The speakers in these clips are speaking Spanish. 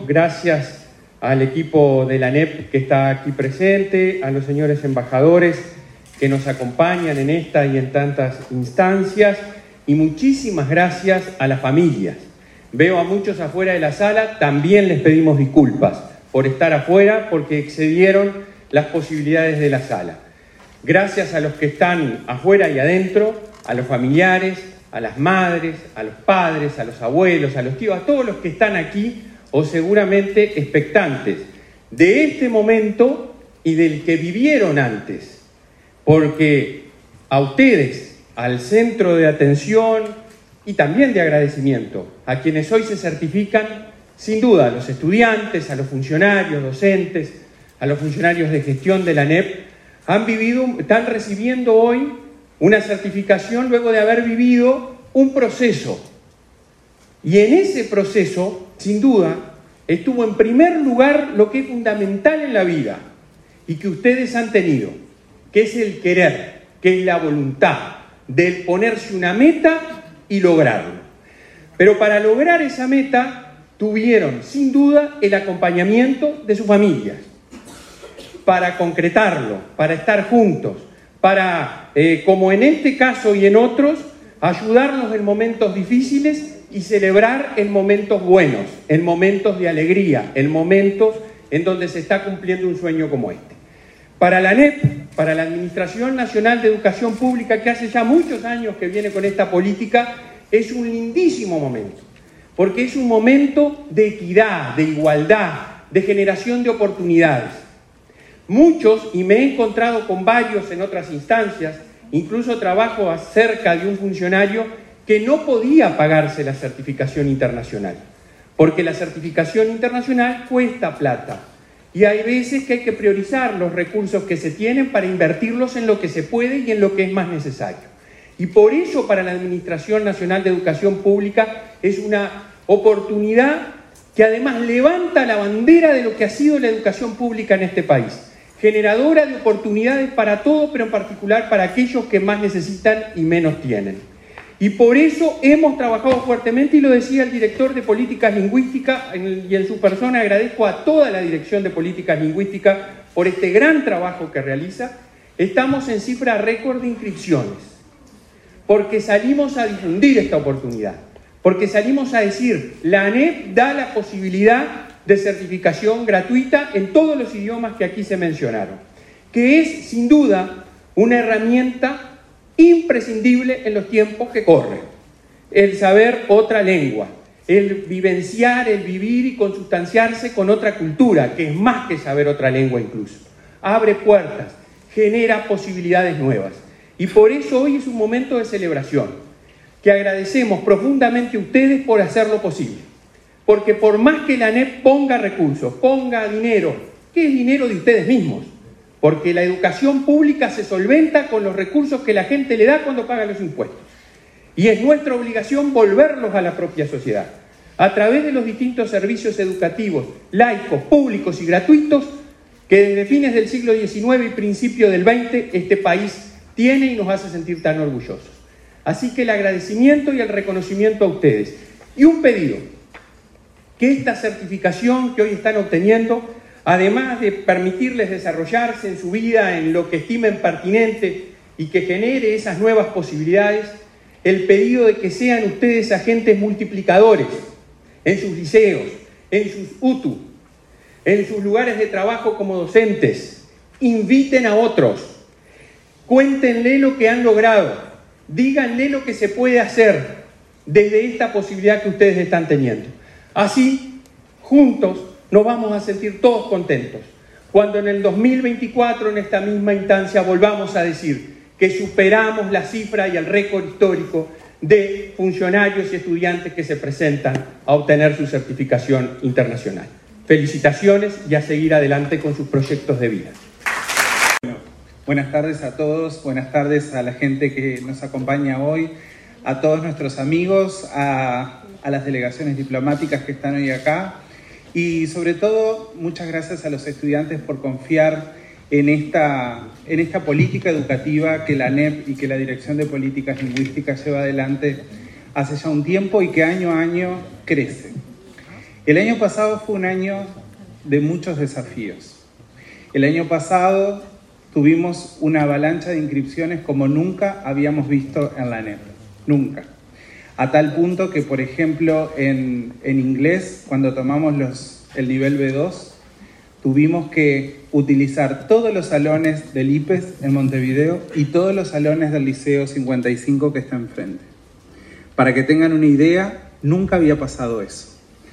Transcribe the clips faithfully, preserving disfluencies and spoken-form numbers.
Gracias al equipo de la A N E P que está aquí presente, a los señores embajadores que nos acompañan en esta y en tantas instancias, y muchísimas gracias a las familias. Veo a muchos afuera de la sala, también les pedimos disculpas por estar afuera, porque excedieron las posibilidades de la sala. Gracias a los que están afuera y adentro, a los familiares, a las madres, a los padres, a los abuelos, a los tíos, a todos los que están aquí o seguramente expectantes de este momento y del que vivieron antes, porque a ustedes, al centro de atención y también de agradecimiento, a quienes hoy se certifican, sin duda, a los estudiantes, a los funcionarios, docentes, a los funcionarios de gestión de la A N E P, han vivido, están recibiendo hoy una certificación luego de haber vivido un proceso. Y en ese proceso, sin duda, estuvo en primer lugar lo que es fundamental en la vida y que ustedes han tenido, que es el querer, que es la voluntad de ponerse una meta y lograrlo. Pero para lograr esa meta tuvieron, sin duda, el acompañamiento de sus familias, para concretarlo, para estar juntos, para, eh, como en este caso y en otros, ayudarnos en momentos difíciles y celebrar en momentos buenos, en momentos de alegría, en momentos en donde se está cumpliendo un sueño como este. Para la A N E P, para la Administración Nacional de Educación Pública, que hace ya muchos años que viene con esta política, es un lindísimo momento, porque es un momento de equidad, de igualdad, de generación de oportunidades. Muchos, y me he encontrado con varios en otras instancias, incluso trabajo acerca de un funcionario que no podía pagarse la certificación internacional, porque la certificación internacional cuesta plata. Y hay veces que hay que priorizar los recursos que se tienen para invertirlos en lo que se puede y en lo que es más necesario. Y por eso para la Administración Nacional de Educación Pública es una oportunidad que además levanta la bandera de lo que ha sido la educación pública en este país, generadora de oportunidades para todos, pero en particular para aquellos que más necesitan y menos tienen. Y por eso hemos trabajado fuertemente, y lo decía el director de Políticas Lingüísticas, y en su persona agradezco a toda la Dirección de Políticas Lingüísticas por este gran trabajo que realiza. Estamos en cifra récord de inscripciones, porque salimos a difundir esta oportunidad, porque salimos a decir, la A N E P da la posibilidad de certificación gratuita en todos los idiomas que aquí se mencionaron, que es sin duda una herramienta imprescindible en los tiempos que corren. El saber otra lengua, el vivenciar, el vivir y consustanciarse con otra cultura, que es más que saber otra lengua incluso. Abre puertas, genera posibilidades nuevas. Y por eso hoy es un momento de celebración, que agradecemos profundamente a ustedes por hacerlo posible. Porque por más que la A N E P ponga recursos, ponga dinero, que es dinero de ustedes mismos, porque la educación pública se solventa con los recursos que la gente le da cuando paga los impuestos. Y es nuestra obligación volverlos a la propia sociedad, a través de los distintos servicios educativos, laicos, públicos y gratuitos, que desde fines del siglo diecinueve y principio del veinte este país tiene y nos hace sentir tan orgullosos. Así que el agradecimiento y el reconocimiento a ustedes. Y un pedido, que esta certificación que hoy están obteniendo, además de permitirles desarrollarse en su vida en lo que estimen pertinente y que genere esas nuevas posibilidades, el pedido de que sean ustedes agentes multiplicadores en sus liceos, en sus U T U, en sus lugares de trabajo como docentes. Inviten a otros, cuéntenle lo que han logrado, díganle lo que se puede hacer desde esta posibilidad que ustedes están teniendo. Así, juntos, nos vamos a sentir todos contentos cuando en el dos mil veinticuatro, en esta misma instancia, volvamos a decir que superamos la cifra y el récord histórico de funcionarios y estudiantes que se presentan a obtener su certificación internacional. Felicitaciones y a seguir adelante con sus proyectos de vida. Bueno, buenas tardes a todos, buenas tardes a la gente que nos acompaña hoy, a todos nuestros amigos, a, a las delegaciones diplomáticas que están hoy acá. Y sobre todo, muchas gracias a los estudiantes por confiar en esta, en esta política educativa que la A N E P y que la Dirección de Políticas Lingüísticas lleva adelante hace ya un tiempo y que año a año crece. El año pasado fue un año de muchos desafíos. El año pasado tuvimos una avalancha de inscripciones como nunca habíamos visto en la ANEP, nunca. A tal punto que, por ejemplo, en, en inglés, cuando tomamos los, el nivel B dos, tuvimos que utilizar todos los salones del I P E S en Montevideo y todos los salones del Liceo cincuenta y cinco que está enfrente. Para que tengan una idea, nunca había pasado eso.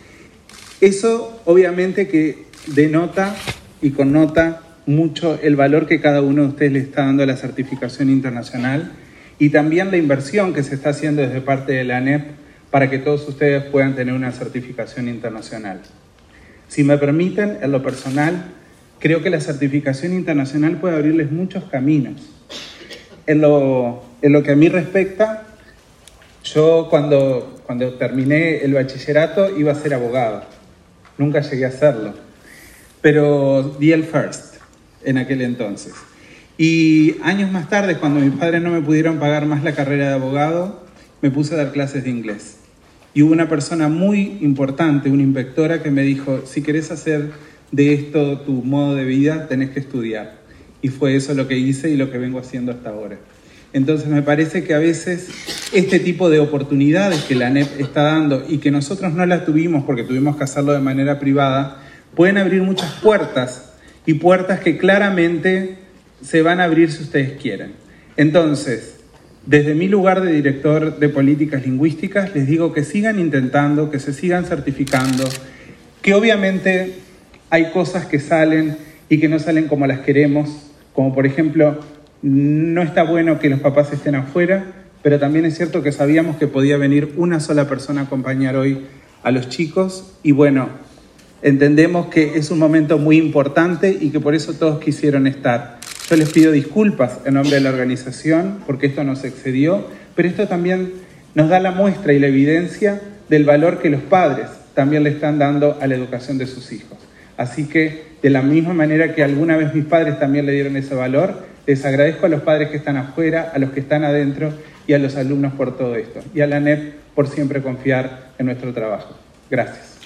Eso obviamente que denota y connota mucho el valor que cada uno de ustedes le está dando a la certificación internacional y también la inversión que se está haciendo desde parte de la ANEP para que todos ustedes puedan tener una certificación internacional. Si me permiten, en lo personal, creo que la certificación internacional puede abrirles muchos caminos. En lo, en lo que a mí respecta, yo cuando, cuando terminé el bachillerato iba a ser abogado. Nunca llegué a hacerlo, pero di el first en aquel entonces. Y años más tarde, cuando mis padres no me pudieron pagar más la carrera de abogado, me puse a dar clases de inglés. Y hubo una persona muy importante, una inspectora, que me dijo, si querés hacer de esto tu modo de vida, tenés que estudiar. Y fue eso lo que hice y lo que vengo haciendo hasta ahora. Entonces me parece que a veces este tipo de oportunidades que la ANEP está dando y que nosotros no las tuvimos porque tuvimos que hacerlo de manera privada, pueden abrir muchas puertas y puertas que claramente se van a abrir si ustedes quieren. Entonces, desde mi lugar de director de políticas lingüísticas, les digo que sigan intentando, que se sigan certificando, que obviamente hay cosas que salen y que no salen como las queremos, como por ejemplo, no está bueno que los papás estén afuera, pero también es cierto que sabíamos que podía venir una sola persona a acompañar hoy a los chicos y bueno, entendemos que es un momento muy importante y que por eso todos quisieron estar. Yo les pido disculpas en nombre de la organización porque esto nos excedió, pero esto también nos da la muestra y la evidencia del valor que los padres también le están dando a la educación de sus hijos. Así que, de la misma manera que alguna vez mis padres también le dieron ese valor, les agradezco a los padres que están afuera, a los que están adentro y a los alumnos por todo esto. Y a la ANEP por siempre confiar en nuestro trabajo. Gracias.